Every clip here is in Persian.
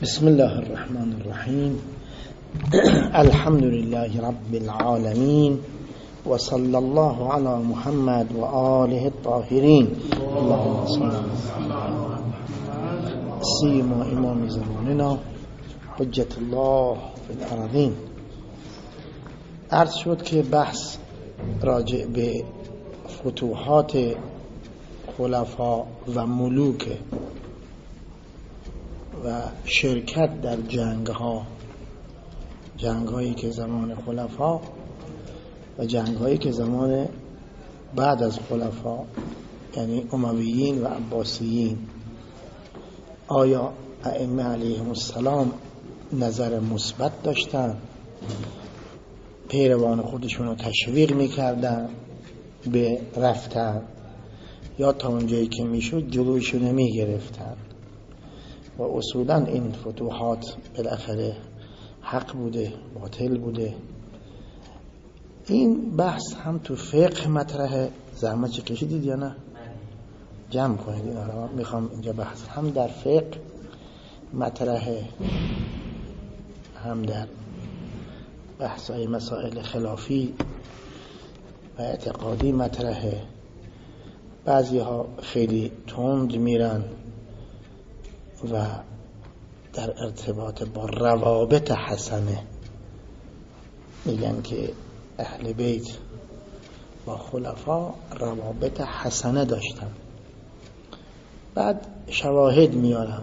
بسم الله الرحمن الرحیم. الحمد لله رب العالمین و صلی الله علی محمد و آله الطاهرین. اللهم صل علی سیما امام زماننا حجت الله فی الارضین. عرض شد که بحث راجع به فتوحات خلفا و ملوک و شرکت در جنگ‌هایی که زمان خلفا و جنگ‌هایی که زمان بعد از خلفا یعنی امویین و عباسیین، آیا ائمه علیهم السلام نظر مثبت داشتن، پیروان خودشون رو تشویق می‌کردن به رفتن، یا تا اونجایی که میشد جلوشون نمی‌گرفتن و اصولا این فتوحات بالاخره حق بوده باطل بوده. این بحث هم تو فقه مطرحه. زحمت چه کشیدید یا نه؟ جمع کنید اینا رو. میخوام اینجا بحث هم در فقه مطرحه، هم در بحث‌های مسائل خلافی و اعتقادی مطرحه. بعضی ها خیلی تند میرن و در ارتباط با روابط حسنه میگن که اهل بیت با خلفا روابط حسنه داشتن. بعد شواهد میارن.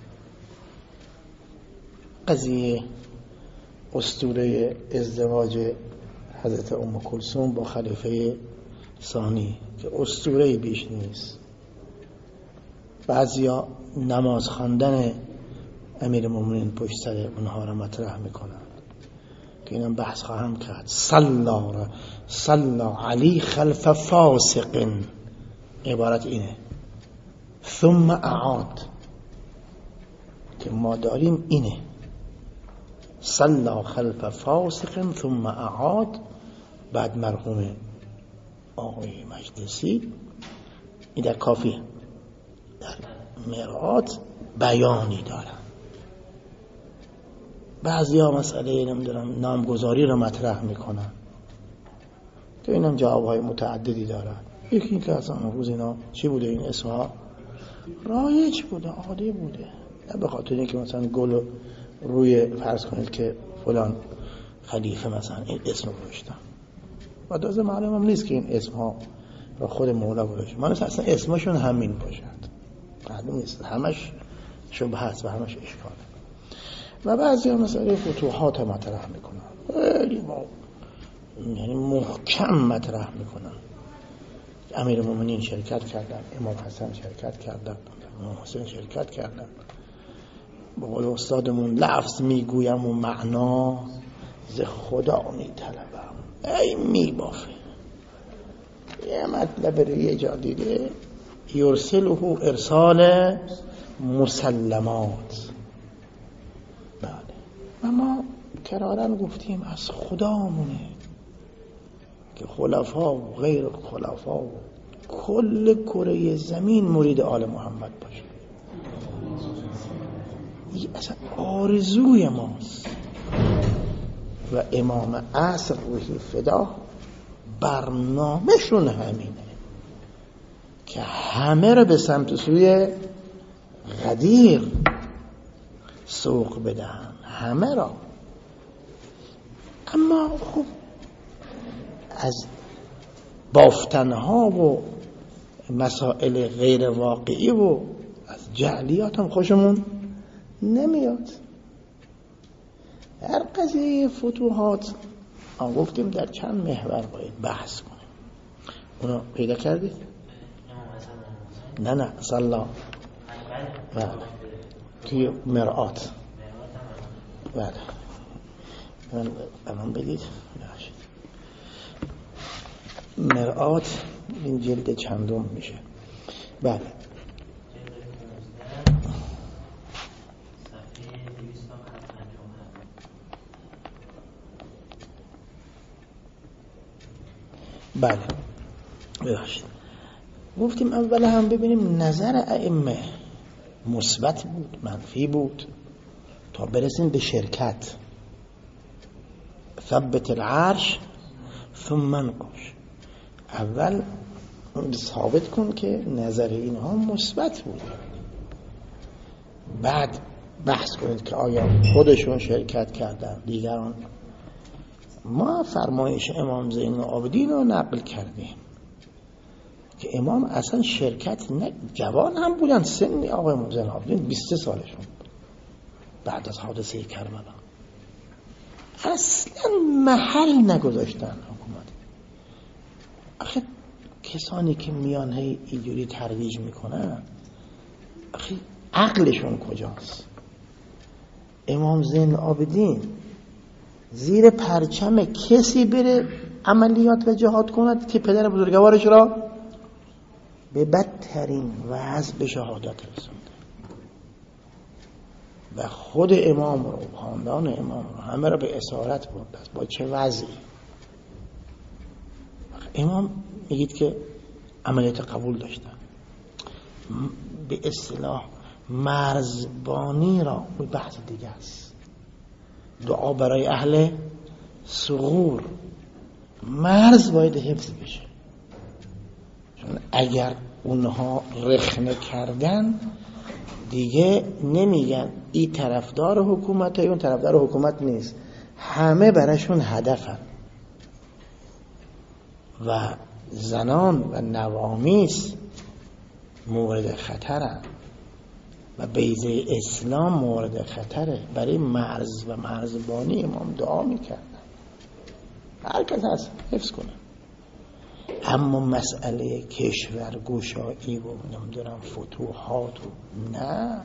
قضیه اسطوره ازدواج حضرت ام کلثوم با خلیفه ثانی که اسطوره بیش نیست. بعضیا نماز خواندن امیر المؤمنین پشت سر اونها را مطرح میکنن که اینم بحث خواهم کرد. صلا علی خلف فاسق، عبارت اینه. ثم اعاد که ما داریم اینه، صلا خلف فاسق ثم اعاد. بعد مرحوم آقای مجلسی این در کافیه، در مرآت بیانی دارن. بعضی ها مسئله نمیدونم نامگذاری رو مطرح میکنن که اینم جوابهای متعددی دارن. یکی این که اصلا روز اینا چی بوده، این اسمها رایج بوده، عادی بوده، نه به خاطر اینکه مثلا گل روی فرض کنید که فلان خلیفه مثلا این اسم رو گذاشتن و دازه معلوم هم نیست که این اسمها رو خود مولا گذاشته. من اصلا اسمشون همین باشد معلوم نیست، همش شبهه است و همش اشکاله. و بعضی ها مسئله فتوحات مطرح میکنن، خیلی یعنی محکم مطرح میکنن. امیر المؤمنین شرکت کردن، امام حسن شرکت کردن، امام حسین شرکت کردن. با قول استادمون لفظ میگویم و معنا ز خدا میطلبم. ای میبافه یه مطلب رو یه جا دیده یرسله ارسال مسلمات. بله و ما کرارن گفتیم از خدامونه که خلفا و غیر خلفا و کل کره زمین مرید آل محمد باشه. این اصلا آرزوی ماست و امام عصر روحی فدا برنامهشون همینه که همه رو به سمت سوی غدیر سوق بدن، همه را. اما خب از بافتنها و مسائل غیر واقعی و از جعلیات هم خوشمون نمیاد. هر قضیه فتوحات گفتیم در چند محور باید بحث کنیم. اونو پیدا کردید؟ نه صلا بله توی مرآت. بله من بدید مرآت این جلد چندم میشه. بله بله ببخشید. گفتیم اول هم ببینیم نظر ائمه مثبت بود منفی بود. تا برسیم به شرکت. ثبت العرش ثم انقش، اول ثابت کن که نظر اینها مثبت بود، بعد بحث کنید که آیا خودشون شرکت کردن دیگران. ما فرمایش امام زین العابدین رو نقل کردیم که امام اصلا شرکت جوان هم بودن، سن آقای امام زین العابدین 23 سالشون بود بعد از حادثه کربلا، اصلا محل نگذاشتن حکومت. آخه کسانی که میان هی اینجوری ترویج میکنن آخه عقلشون کجاست؟ امام زین العابدین زیر پرچم کسی بره عملیات و جهاد کند که پدر بزرگوارش را به بدترین وضع به شهادت رسونده و خود امام رو، خاندان امام رو، همه را به اسارت برد. با چه وضعی؟ امام میگید که عملیات قبول داشتن، به اصطلاح مرزبانی را به بحث دیگه است. دعا برای اهل ثغور، مرز باید حفظ بشه، چون اگر اونها رخنه کردن دیگه نمیگن این طرفدار حکومت یا اون طرفدار حکومت نیست، همه براشون هدفن و زنان و نوامیس مورد خطرن و بیضه اسلام مورد خطره. برای مرز و مرزبانی امام دعا میکردن، هر کس هست حفظ کنه. اما مسئله کشور گشایی و نمیدونم فتوحات و نه،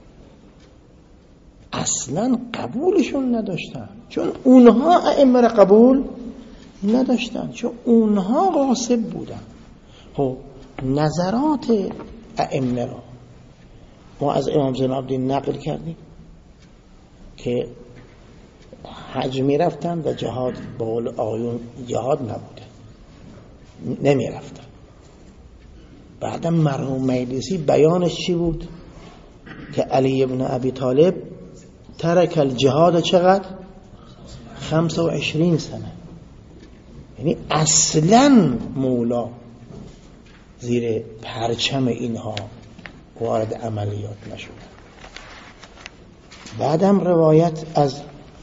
اصلا قبولشون نداشتن، چون اونها ائمه را قبول نداشتن، چون اونها غاصب بودن. خب نظرات ائمه را ما از امام زین العابدین نقل کردیم که حج می رفتن و جهاد با آیون جهاد نبوده، نمی رفتن. بعدا مرحوم مجلسی بیانش چی بود؟ که علی ابن ابی طالب ترک الجهاد چقدر؟ 25 سنه. یعنی اصلا مولا زیر پرچم اینها وارد عملیات نشد. بعدم روایت از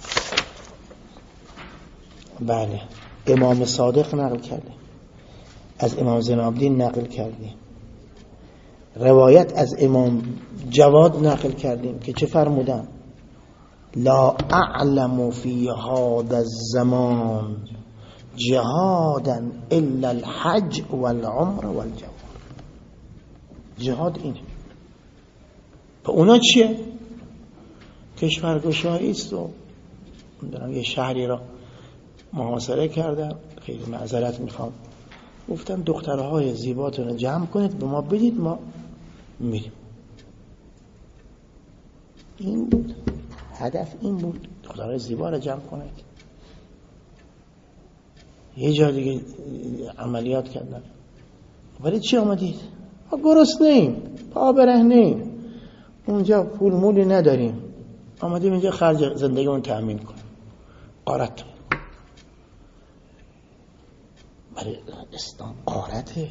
امام صادق نقل کردیم، از امام زین العابدین نقل کردیم، روایت از امام جواد نقل کردیم که چه فرمودن؟ لا اعلم فی هذا الزمان جهادا الا الحج والعمر والجوار. جهاد اینه. و اونا چیه؟ کشورگشایی است و یه شهری را محاصره کردن. خیلی معذرت میخوام، گفتن دخترهای زیباتون رو جمع کنید به ما بدید، ما میریم. این بود هدف، این بود دخترهای زیبا رو جمع کنید. یه جا دیگه عملیات کردن. ولی چی آمدید؟ ما گرسنه‌ایم، پا برهنه‌ایم، اونجا پول مولی نداریم، آمدیم اینجا خرج زندگیمون تأمین کنیم. غارت. برای اسلام غارته.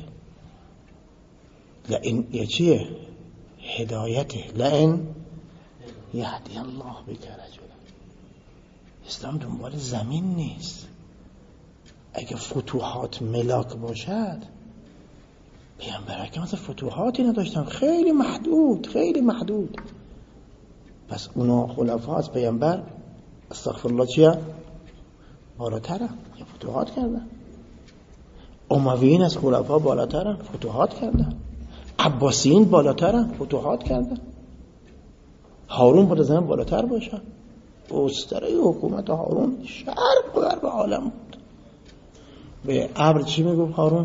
لئن یه چیه؟ هدایته. لئن یهدی الله بک رجلا. اسلام دنبال زمین نیست. اگه فتوحات ملاک باشد، پیامبر که مثلا فتوحاتی نداشتن، خیلی محدود. پس اونا خلفا از پیامبر استغفرالله چیه؟ بالاترن، یه فتوحات کردن. امویین از خلفا بالاترن، فتوحات کردن. عباسیین بالاترن، فتوحات کردن. هارون باید از همه بالاتر باشن. استره حکومت هارون شرق و غرب عالم بود. به ابر چی میگفت هارون؟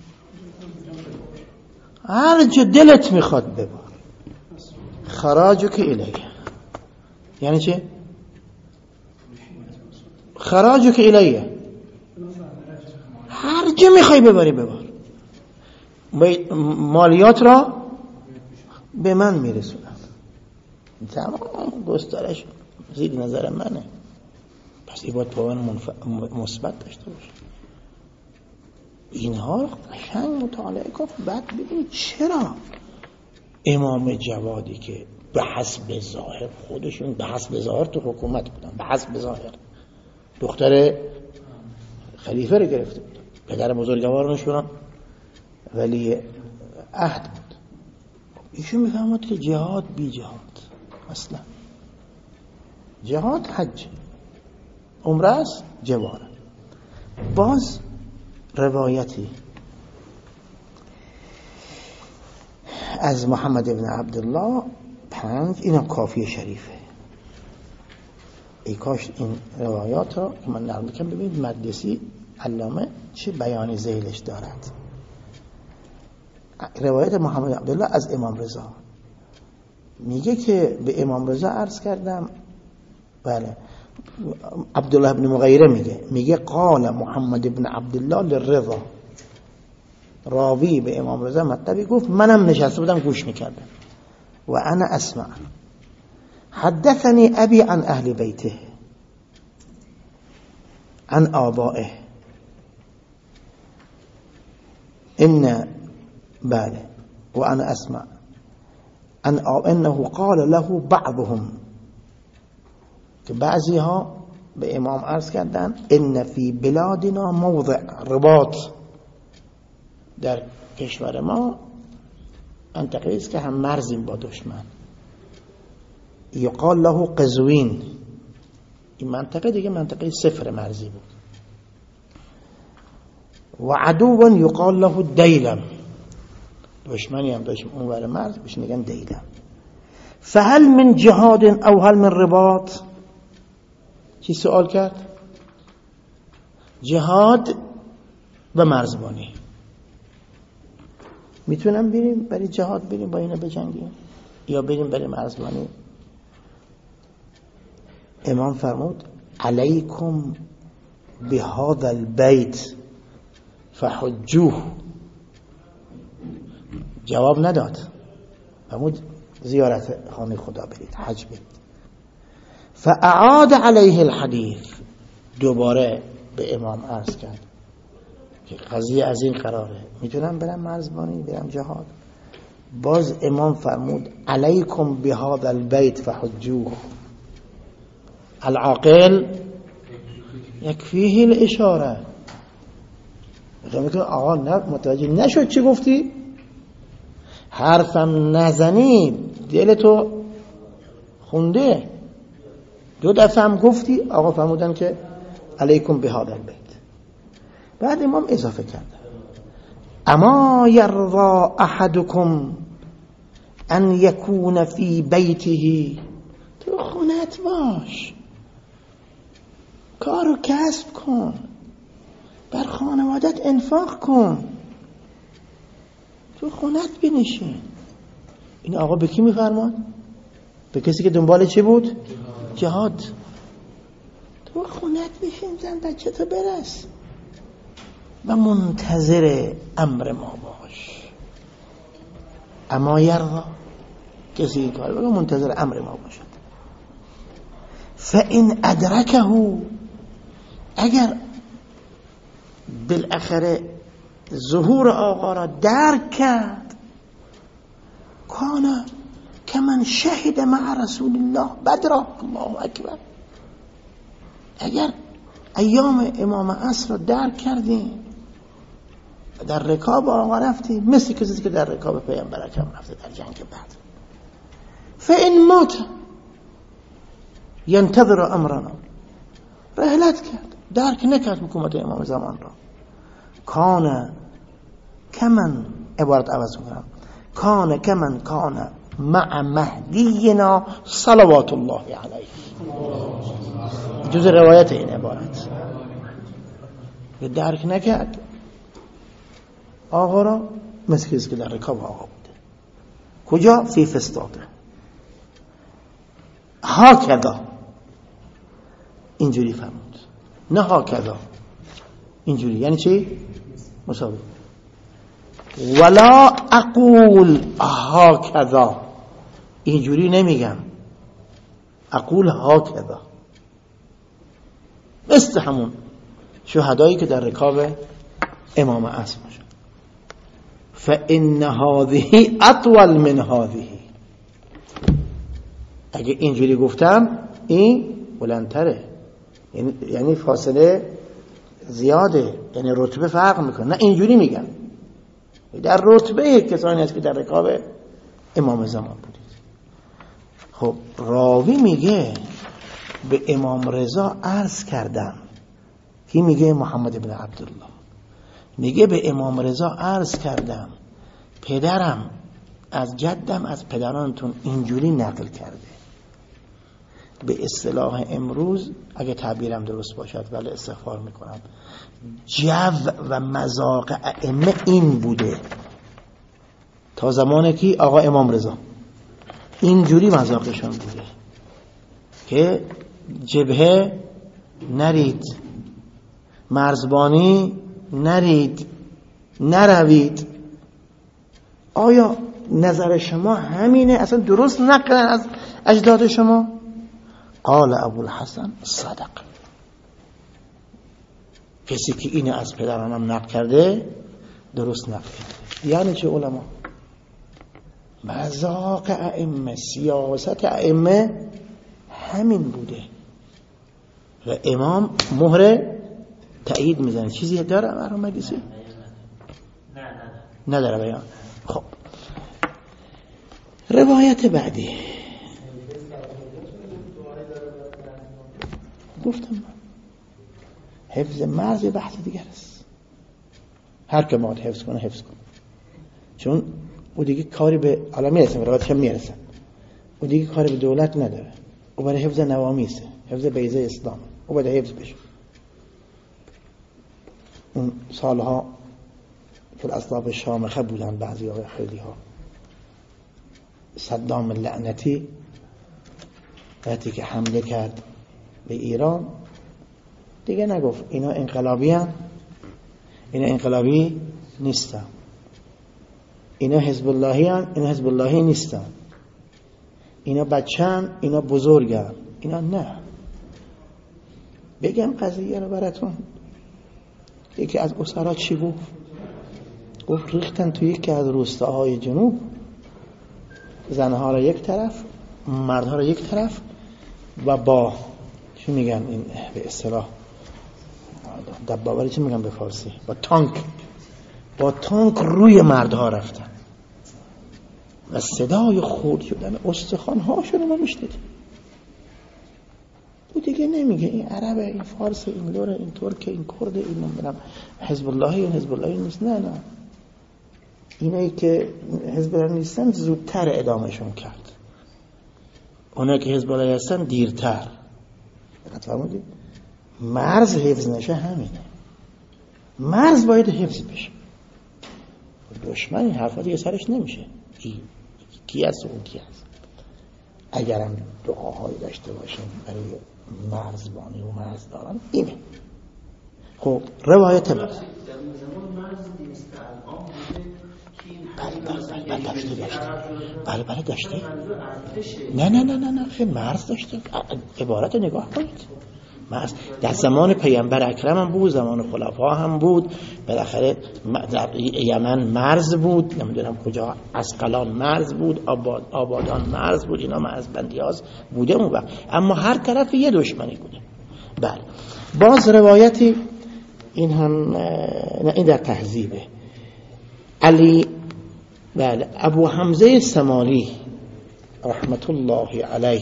هر جا دلت میخواد ببار، خراجو که الیه. یعنی چه؟ خراجو که الیه، هر جا میخوای بباری ببار، مالیات را به من میرسونم. تمام گسترش زیر نظر منه، پس این باید پایان مثبت داشته باشه. اینها رو قشنگ مطالعه کن، بعد ببینید چرا امام جوادی که به حسب ظاهر خودشون به حسب ظاهر تو حکومت بودن، به حسب ظاهر دختر خلیفه رو گرفته بود، پدر بزرگوارشون ولی عهد بود، ایشون میفهمد که جهاد بی جهاد، اصلا جهاد حج، عمره است، جواره. باز روایتی از محمد ابن عبدالله 5، اینم کافی شریفه. ای کاش این روایات رو که من نقل میکنم ببینید مقدسی علامه چه بیان ذیلش دارد. روایت محمد عبدالله از امام رضا میگه که به امام رضا عرض کردم، بله عبدالله ابن مغیره میگه قال محمد ابن عبدالله للرضا، راوی به امام رضا مطلبی گفت، منم نشسته بودم گوش میکردم. و انا اسمع حدثني ابي عن اهل بيته عن آبائه ان بله و انا اسمع انه قال له بعضهم، که بعضی ها به امام عرض کردن ان فی بلادنا موضع رباط، در کشور ما منطقه است که هم مرزیم با دشمن، یقال له قزوین، این منطقه دیگه منطقه صفر مرزی بود، و عدو یقال له دیلم، دشمنی هم داشت اونور مرز بهش میگن دیلم. فهل من جهاد او هل من رباط؟ چی سوال کرد؟ جهاد و مرزبانی، میتونم بریم برای جهاد بریم با اینا بجنگیم یا بریم برای مرزبانی؟ امام فرمود علیکم بهذا البیت فحجوه، جواب نداد، فرمود زیارت خانه خدا برید، حج برید. فاعاد علیه الحدیث، دوباره به امام عرض کرد که قضیه از این قراره، میتونم برم مرزبانی برم جهاد؟ باز امام فرمود علیکم بهذا البیت فحجوه، العاقل یکفیه الاشاره. میگه آقا متوجه نشد چی گفتی؟ حرفم نزنی دلتو خونده، دو دفعه هم گفتی. آقا فرمودن که علیکم بهذا البیت. بعد امام اضافه کرد اما یرضا احدکم ان یکون فی بیته، تو خونت باش، کارو کسب کن، بر خانوادت انفاق کن، تو خونت بنشین. این آقا به کی میفرماد؟ به کسی که دنبال چی بود؟ جهاد. تو خونت بشین، زن بچه تو برس و منتظر امر ما باش. اما یرضا، کسی این کار بگه منتظر امر ما باشد. فإن ادرکه، اگر بالاخره ظهور آقا را درک کرد، کانا کمن شهد مع رسول الله بدرا، الله اکبر، اگر ایام امام عصر را درک کردیم در رکاب آقا رفتیم، مثل کسی که در رکاب پیامبر اکرم رفته در جنگ بدر. فإن مات ینتظر امرنا، رحلت کرد، درک نکرد حکومت امام زمان را، کان کمن، عبارت عوض کنم، کان کمن کان مع مهدینا صلوات الله علیه. جز روایت این عبارت درک نکرد آقا را، مثل کسی که در رکاب آقا بوده. کجا؟ فی فستاده. ها کذا، اینجوری فرمود، نه ها کذا اینجوری. یعنی چی؟ مساوی. ولا اقول ها کذا، اینجوری نمیگم، اقول هاکذا، مثل همون شهدایی که در رکاب امام عصر باشن. فإن هذه اطول من هذه، اگه اینجوری گفتم این بلندتره، یعنی فاصله زیاده، یعنی رتبه فرق میکنه. نه اینجوری میگم، در رتبه کسانی هست که در رکاب امام زمان بودید. خب راوی میگه به امام رضا عرض کردم. کی میگه؟ محمد بن عبدالله میگه به امام رضا عرض کردم پدرم از جدم از پدرانتون اینجوری نقل کرده. به اصطلاح امروز اگه تعبیرم درست باشد ولی استغفار میکنم، جو و مذاق ائمه این بوده تا زمان کی؟ آقا امام رضا. اینجوری مذاقشان بوده که جبهه نرید، مرزبانی نرید، نروید. آیا نظر شما همینه؟ اصلا درست نقلن از اجداد شما؟ قال ابوالحسن صدق. کسی که اینه از پدرانم نقل کرده درست نقل کرده. یعنی چه علما؟ مذاق ائمه، سیاست ائمه همین بوده و امام مهر تایید میزنه. چیزی داره برام مگیسی؟ نداره بیان. خب روایت بعدی گفتم حفظ مرز بحث دیگر است. هر که باید حفظ کنه حفظ کنه، چون او دیگه کاری به حالا میرسن، روایتش هم میرسن، او دیگه کاری به دولت نداره، او برای حفظ نوامیسه، حفظ بیضه اسلام، او باید حفظ بشه. اون سالها که اصحاب شامخه بودن بعضی ها، خیلی ها، صدام لعنتی وقتی که حمله کرد به ایران دیگه نگفت اینا انقلابی هم، اینا انقلابی نیستن، اینا حزب اللهی هم، اینا حزب اللهی نیستن، اینا بچه‌ن، اینا بزرگن، اینا نه. بگم قضیه رو براتون. یکی از اسرا چی گفت ریختن تو یکی از روستاهای جنوب، زنها رو یک طرف، مردها رو یک طرف و با چی میگن این به اصطلاح دبابه، چی میگن به فارسی، با تانک روی مردها رفتن و صدای خورد شدن استخوان هاشون رو ما میشنیدیم. او دیگه نمیگه این عربه، این فارسه، این لوره، این ترکه، این کرده، این نمیدونم حزب اللهی، این حزب اللهی نیست. نه اینایی که حزب الله نیستن زودتر ادامهشون کرد، اونایی که حزب الله هستن دیرتر. فهمیدید؟ مرز حفظ نشه همینه، مرز باید حفظ بشه. دشمن این حرفا دیگه سرش نمیشه. کی هست اون کی هست؟ اگرم دعاهایی داشته باشیم برای مرزبانی و مرزداران اینه. خب روایت بعد بله داشته. نه خیلی مرز داشته. عبارت نگاه کنید، مرز در زمان پیامبر اکرم هم بود، زمان خلفا هم بود، بالاخره در یمن مرز بود، نمیدونم کجا، اسقلان مرز بود، آبادان مرز بود، اینا مرز بندیاز بوده اون وقت، اما هر طرف یه دشمنی بوده. بله باز روایتی این هم این در تهذیبه علی، بله ابو حمزه سمالی رحمت الله علیه،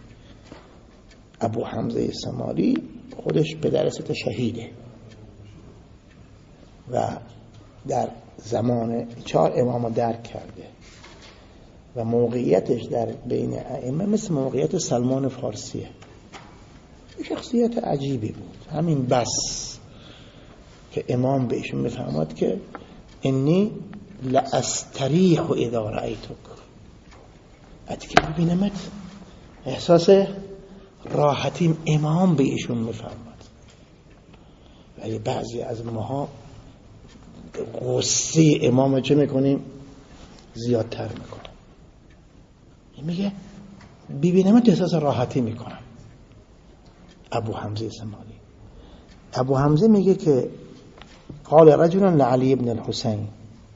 ابو حمزه سمالی خودش پدر ست شهیده و در زمان 4 امام درک کرده و موقعیتش در بین ائمه مثل موقعیت سلمان فارسیه. شخصیت عجیبی بود، همین بس که امام بهشون میفهمد که انی لاستریح اذا رأیتک، وقتی که ببینمت احساس راحتیم. امام به ایشون میفهمد. ولی بعضی از ماها غصه امام چه میکنیم؟ زیادتر میکنیم. این میگه ببینم احساس راحتی میکنم. ابو حمزه سمالی، ابو حمزه میگه که قال رجل لعلی ابن الحسین،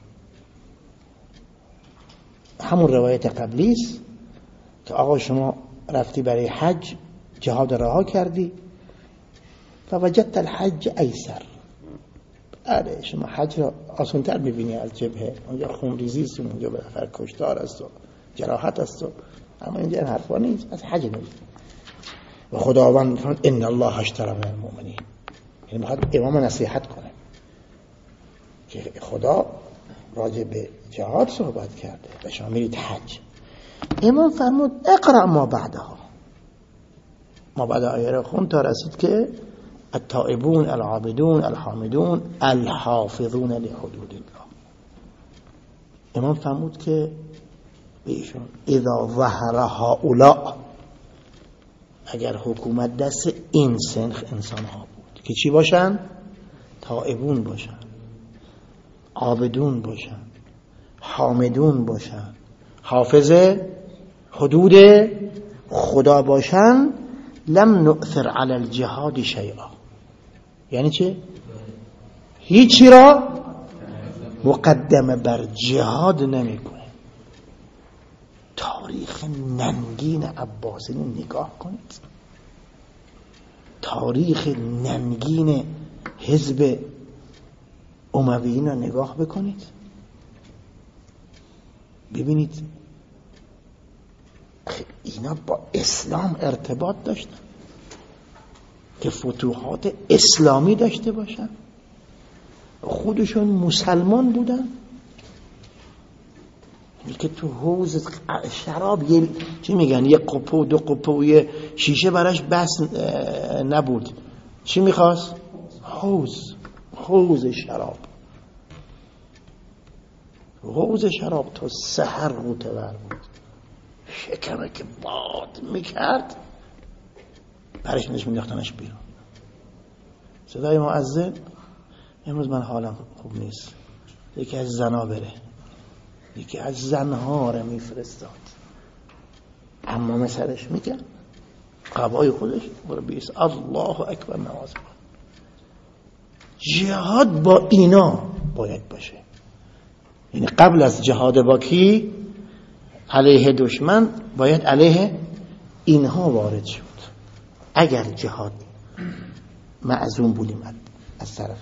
همون روایت قبلی است که آقا شما رفتی برای حج، جهاد رها کردی، فوجدت الحج ایسر، آره شما حج را آسان‌تر می‌بینی از جبهه، اونجا خونریزی است، اونجا بالاخره کشتار است و جراحت است، اما اینجا حرفا نیست، از حج نمی‌بینی. و خداوند فرمود ان الله اشتری من المؤمنین، یعنی می‌خواد امام نصیحت کنه که خدا راجع به جهاد صحبت کرده و شما میرید حج. امام فرمود اقرأ ما بعدها، ما بعد آیه رو خون تا رسید که التائبون العابدون الحامدون الحافظون لحدود الله. امام فرمود که ایشون اذا ظهر هؤلاء، اگر حکومت دست این سنخ انسان ها بود که چی باشن؟ تائبون باشن، عابدون باشن، حامدون باشن، حافظ حدود خدا باشن، لم نؤثر علی الجهاد شیئا. یعنی چه؟ هیچی را مقدمه بر جهاد نمیکنه. تاریخ ننگین عباسیین نگاه کنید، تاریخ ننگین حزب امویین را نگاه بکنید، ببینید اینا با اسلام ارتباط داشتن که فتوحات اسلامی داشته باشن، خودشون مسلمان بودن، که تو حوض شراب یه چی میگن، یه قپو دو قپو یه شیشه براش بس نبود، چی میخواست؟ حوض شراب، حوض شراب تا سحر غوطه‌ور بود، شکمه که باد میکرد برش مینداختنش بیرون. صدای مؤذن، امروز من حالم خوب نیست، یکی از زنا بره، یکی از زنها رو میفرستاد، عمامه سرش میگن، قبای خودش برو بیست الله اکبر نماز کن. جهاد با اینا باید باشه، یعنی قبل از جهاد با کی؟ علیه دشمن، باید علیه اینها وارد شد. اگر جهاد معزوم بودیم از طرف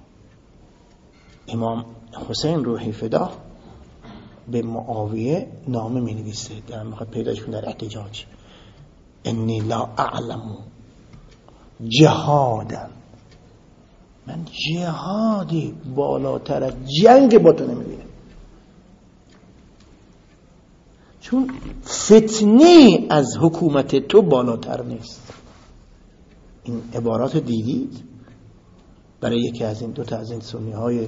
امام حسین روحی فدا به معاویه نامه می نویسه، دارم میخواد پیداش کنه در احتجاج، انی لا اعلم جهادا، من جهادی بالاتر از جنگ با تو نمیبینم، چون فتنه از حکومت تو بالاتر نیست. این عبارات دیدید برای یکی از این دوتا از این سنی های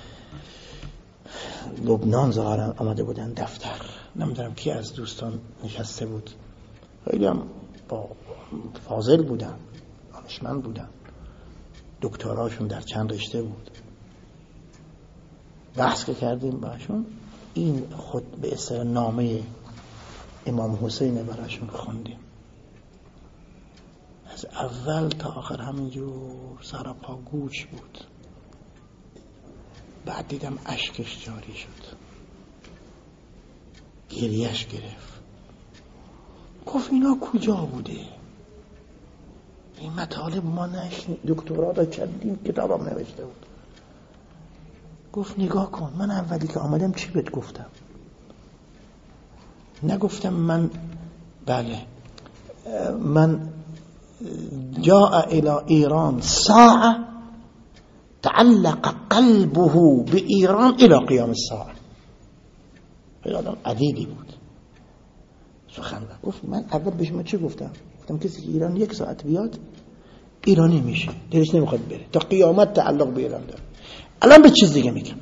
لبنان ظاهرا آمده بودن دفتر، نمیدونم کی از دوستان نشسته بود، خیلی هم با فاضل بودن، دانشمند بودن، دکتراشون در چند رشته بود. بحث که کردیم باشون، این خود به اصطلاح نامه امام حسین براشون خوندیم، از اول تا آخر همینجور سراپا گوش بود. بعد دیدم اشکش جاری شد، گریهش گرفت، گفت اینا کجا بوده؟ این مطالب ما نشنید، دکترا را چندین کتابم نوشته بود. گفت نگاه کن، من اولی که آمدم چی بهت گفتم؟ نگفتم من جاء الى ایران ساعه تعلق قلبه به ایران الى قیام الساعه. خیلی آدم عدیدی بود، سخن گفت. من اول به شما چی گفتم؟ گفتم کسی که ایران یک ساعت بیاد ایرانی میشه، دلش نمیخواد بره، تا قیامت تعلق به ایران داره. الان به چیز دیگه میگم،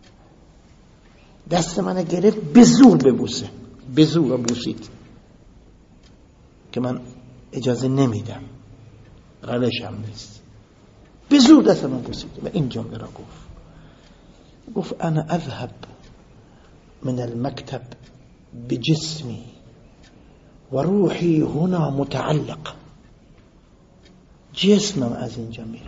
دست من گرفت به زور ببوسه، به زور بوسید که من اجازه نمیدم، روشم نیست، به زور دست من بوسید و این جمله را گفت انا اذهب من المكتب بجسمي و روحی هنا متعلق، جسمم از اینجا میره،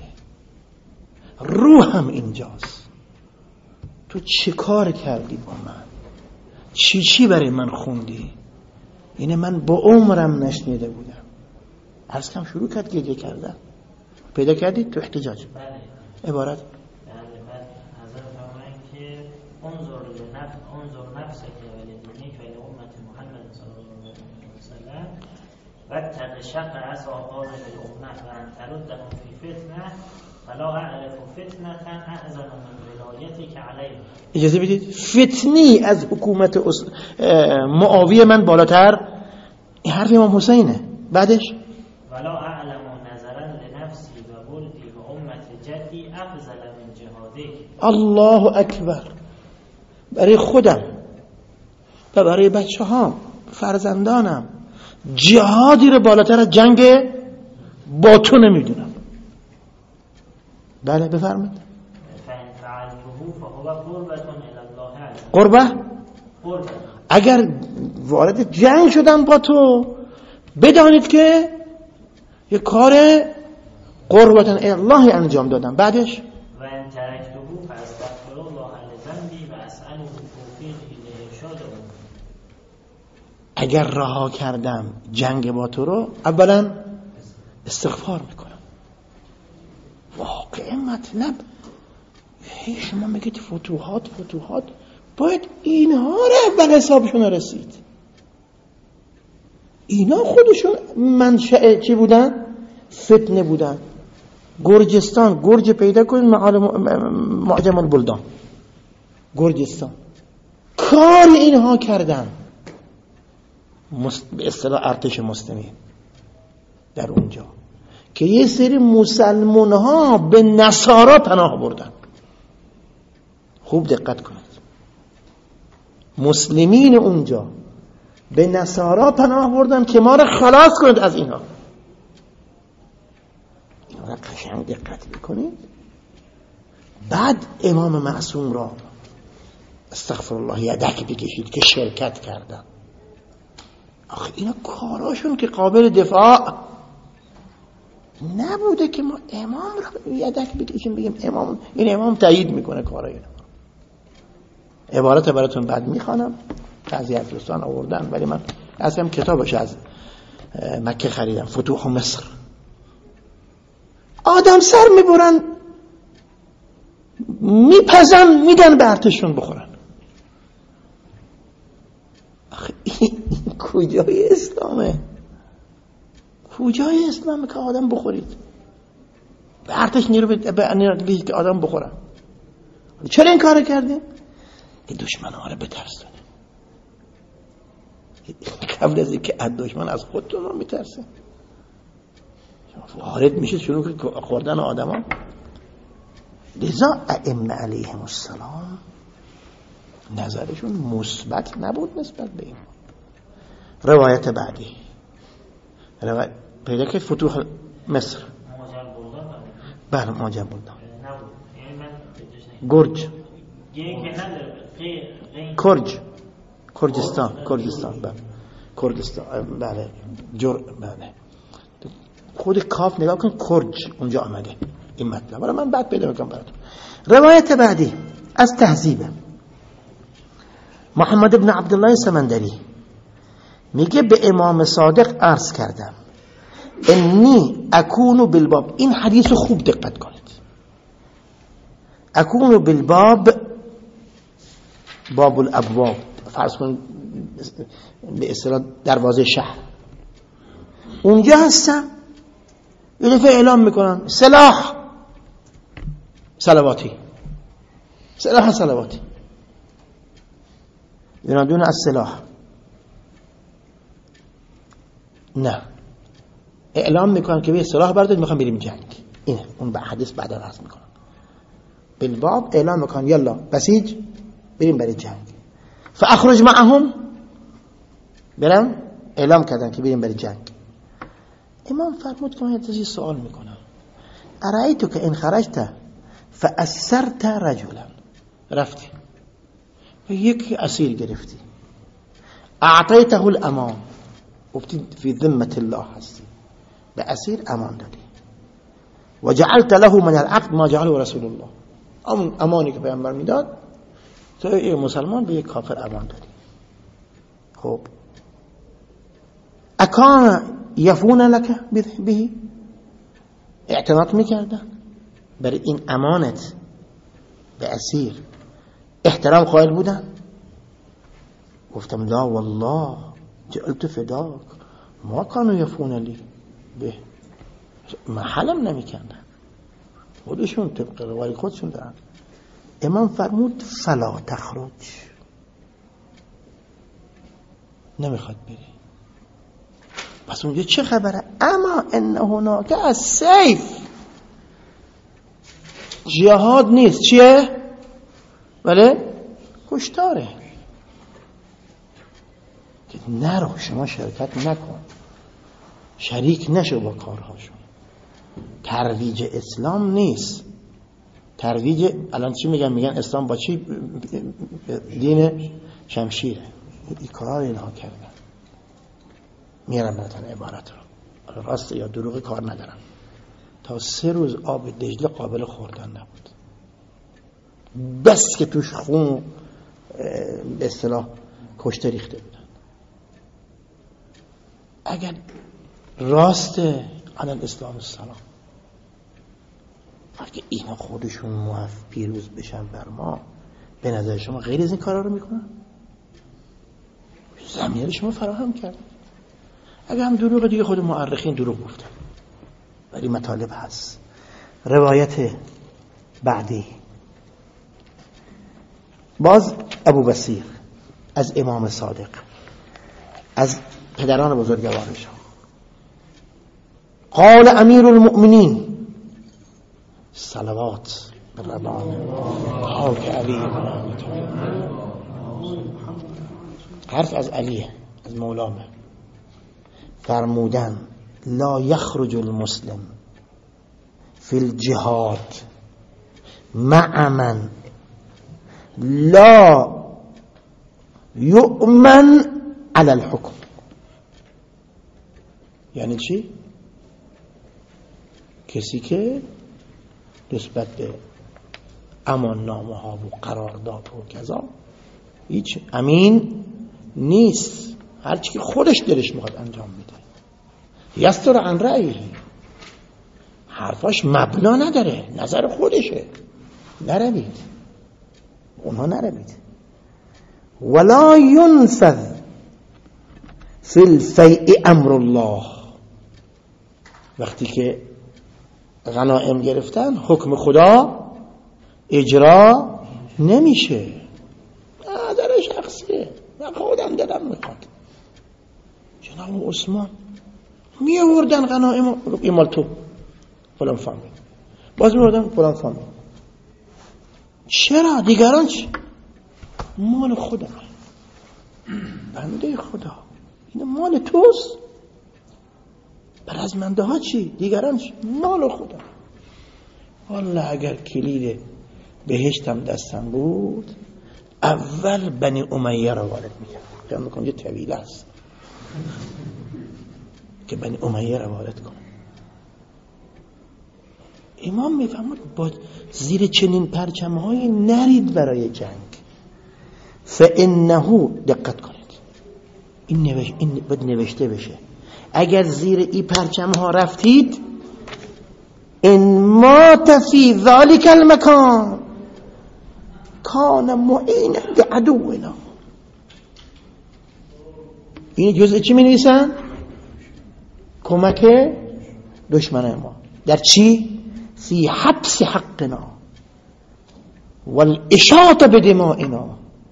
روحم اینجاست. تو چه کار کردی با من؟ چی برای من خوندی؟ اینه من با عمرم نشنیده بودم. عرض کم شروع کرد گریه کردن. پیدا کردید تو احتجاج عبارت حضرت فرمایند که انظر نفسك ولدینک و لامت محمد صلی الله علیه و سلم واتق شق عصا هذه الامه وان تردهم فی فتنه فلا اعرف فتنه اعظم من ولایتک علیهم. اجازه بدید فتنی از حکومت معاویه من بالاتر. این حرف امام حسینه. بعدش ولا اعلم نظرا لنفسی و بردی و امت جدی افضل من جهادک. الله اکبر. برای خودم و برای بچه ها فرزندانم جهادی رو بالاتر از جنگ با تو نمیدونم. بله بفرمایید. قربه اگر وارد جنگ شدم با تو بدانید که یه کار قربتن الله انجام دادم. بعدش و ان ترکته فاستغفر الله لذنبی و اساله التوفیق لارشاد. اگر رها کردم جنگ با تو رو اولا استغفار میکنم. واقعا مطلب شما میگید فتوحات باید اینها رو اول حسابشون رسید. اینا خودشون منشأ چی بودن؟ فتنه بودن. گرجستان، گرج پیدا کنید معجم البلدان، گرجستان کار اینها کردن. به اصطلاح ارتش مسلمی در اونجا که یه سری مسلمان ها به نصارا پناه بردن. خوب دقت کنید، مسلمین اونجا به نصارا پناه بردن که ما را خلاص کنید از اینها. اینا را قشنگ دقت بکنید. بعد امام معصوم را استغفر الله یدک بکشید که شرکت کردن. آخه اینا کاراشون که قابل دفاع نبوده که ما امام را یدک بکشیم بگیم امام، این امام تایید میکنه کارای اینا. عبارت براتون بعد میخوانم، بعضی از دوستان آوردن ولی من اصلا کتابش از مکه خریدم، فتوح مصر. آدم سر میبرن میپزن میدن به ارتششون بخورن. آخه این کجای اسلامه؟ کجای اسلامه که آدم بخورید؟ به ارتش نیرو بدید که آدم بخورن. چرا این کار کردیم؟ این دشمن ها رو بترسونه. قبل از اینکه از دشمن از خودتون رو میترسه. وارد میشه شروع که خوردن آدم ها. لذا ائمه علیهم السلام نظرشون مثبت نبود نسبت به این. روایت بعدی پیدا که فتوح مصر بله معجم بلدان گرج کردستان بله کردستان بله بله خود کاف نگاه کن کرج اونجا آمده این مطلب. حالا من بعد پیدا میکنم براتون. روایت بعدی از تهذیب محمد ابن عبدالله سمندری میگه به امام صادق عرض کردم انی اکونو بالباب. این حدیث خوب دقت کنید. اکونو بالباب باب الابواب، فرض کن به اصطلاح دروازه شهر، اونجا هستم. یه دفعه اعلام میکنن سلاح صلواتی ینادون از سلاح. نه اعلام میکنن که به سلاح بردارید میخوام بریم جنگ. اینه اون به حدیث بعدا عرض میکنن. بالباب اعلام میکنن یلا بسیج بریم برای جنگ. فاخرج معهم برم اعلام کردن که بریم برای جنگ. امام فرمود که من یه سوال میکنم ارایتو که این خرجت فاثرت رجلا، رفتی و یک اسیر گرفتی، اعطیته الامان، گفتی فی ذمة الله هستی، به اسیر امان دادی. و جعلت له من العقد ما جعله رسول الله، اون امانی که پیامبر میداد تو یک مسلمان به یک کافر امان دادی. خب اکان یفون لک به، اعتماد میکردن برای این امانت به اسیر احترام قائل بودن؟ گفتم لا والله جعلت فداک ما کانو یفون لی به، محلم نمیکردن، خودشون طبق روای خودشون دارن. امام فرمود فلا تخرج، نمیخواد بری. پس اونجا چه خبره؟ اما ان هناک السیف، جهاد نیست، چیه؟ بله کشتاره. که نرو، شما شرکت نکن، شریک نشو با کارهاشون. ترویج اسلام نیست. ترویج الان چی میگن اسلام با چی؟ دین شمشیره. این کار اینها کردن. میارم براتون عبارت رو، راست یا دروغ کار ندارم. تا 3 روز آب دجله قابل خوردن نبود، بس که توش خون به اصطلاح کشته ریخته بودن. اگر راست علی الاسلام السلام، اگه اینا خودشون پیروز بشن بر ما، به نظر شما غیر از این کارا رو میکنن؟ زمینه شما فراهم کرد. اگه هم دروغ دیگه خود مورخین دروغ گفتن، ولی مطالب هست. روایت بعدی باز ابو بصیر از امام صادق، از پدران بزرگوارشان، قال امیر المؤمنین صلوات ربان پاک علی حرف از علیه، از مولامه، فرمودن لا یخرج المسلم فی الجهاد مع من لا یؤمن علی الحکم. یعنی چی؟ کسی که نسبت به امان نامه ها و قرارداد و کذا هیچ امین نیست، هرچی که خودش دلش میخواد انجام میده. یستر عن رأیه، حرفاش مبنا نداره، نظر خودشه. نروید اونها، نروید. ولا ينفذ فی الفیء امر الله، وقتی که غنائم گرفتن حکم خدا اجرا نمیشه. نظر شخصیه، من خودم دلم میخواد. جناب عثمان می آوردن غنائم این مال تو فلان فامیل، باز می آوردن فلان فامیل. چرا؟ دیگران چی؟ مال خدا، بنده خدا، این مال توست. برازمنده ها چی؟ دیگران چی؟ مال خدا. والله اگر کلید بهشتم دستم بود اول بنی امیه را وارد میکرد. خیال میکنم یه طویله است که بنی امیه را وارد کنم. امام میفهمد با زیر چنین پرچم‌هایی نرید برای جنگ. فانه، دقت کنید، این باید نوشته بشه، اگر زیر این پرچم‌ها رفتید ان مات فی ذلک المکان کان معینا لعدونا. این جزء چی می نویسن؟ کمک دشمن ما. در چی؟ فی حبس حقنا والاشاطه بدمائنا.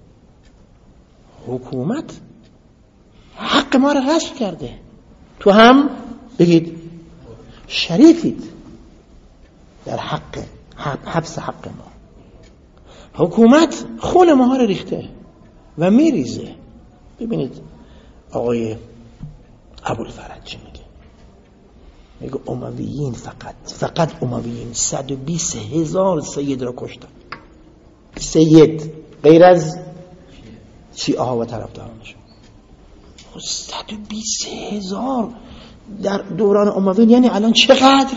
حکومت حق ما رو غصب کرده، تو هم بگید شریکید در حق حبس حق ما. حکومت خون ما رو ریخته و میریزه. ببینید آقای ابوالفرج چی میگه؟ میگه امویین فقط امویین 120,000 سید را کشتن. سید غیر از شیعه ها و طرفدارانشون. 120,000 در دوران امویان، یعنی الان چقدر؟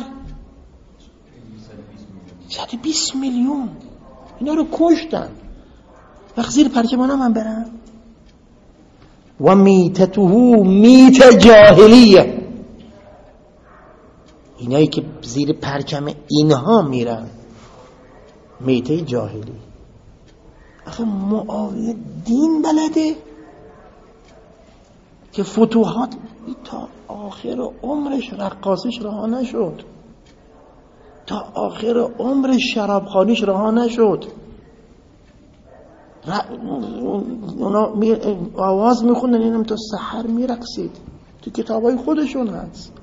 120 میلیون. اینا رو کشتن. وقت زیر پرچم اونا من برم. و میتته میت جاهلیه. اینایی که زیر پرچم اینها میرن میته جاهلی. آخه معاویه دین بلده که فتوحات تا آخر عمرش رقاصیش رها نشد، تا آخر عمرش شرابخانیش رها نشد. اونا آواز میخوندن اینم تا سحر میرقصید. تو کتابای خودشون هست.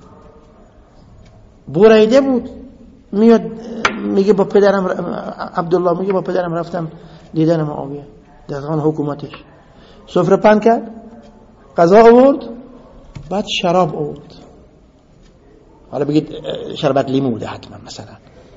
بریده بود میاد میگه با پدرم عبدالله میگه با پدرم رفتم دیدن معاویه در زمان حکومتش. سفره پهن کرد، غذا آورد، بعد شراب آورد. حالا بگید شربت لیمو بوده حتما مثلا.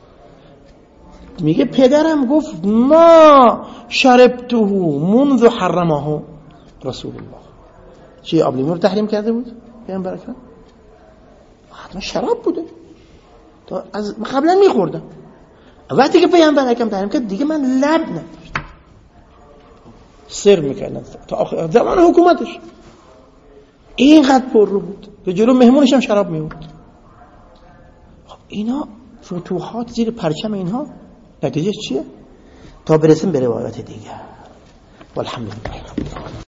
میگه پدرم گفت ما شربته منذ حرمه رسول الله. چی آب لیمو رو تحریم کرده بود؟ پیامبر اکرم حتما شراب بوده. تا از قبلا میخوردم. وقتی که پیامبر اکرم تحریم کرد دیگه من لب نداشتم. سر میکردن تا آخر زمان حکومتش. اینقدر پر رو بود به جلو مهمونش هم شراب میورد. خب اینا فتوحات زیر پرچم اینها نتیجه چیه؟ تا برسیم به روایات دیگر. والحمدلله رب العالمین.